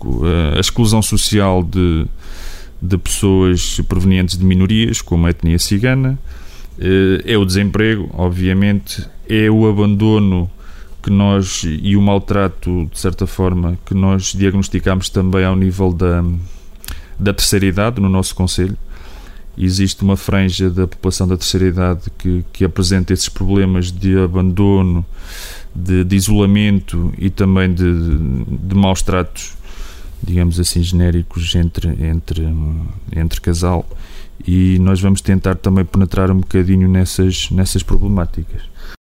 genérico, a exclusão social de pessoas provenientes de minorias, como a etnia cigana, é o desemprego, obviamente, é o abandono que nós, e o maltrato, de certa forma, que nós diagnosticamos também ao nível da terceira idade no nosso concelho. Existe uma franja da população da terceira idade que apresenta esses problemas de abandono, de isolamento e também de maus tratos, digamos assim, genéricos entre casal, e nós vamos tentar também penetrar um bocadinho nessas problemáticas.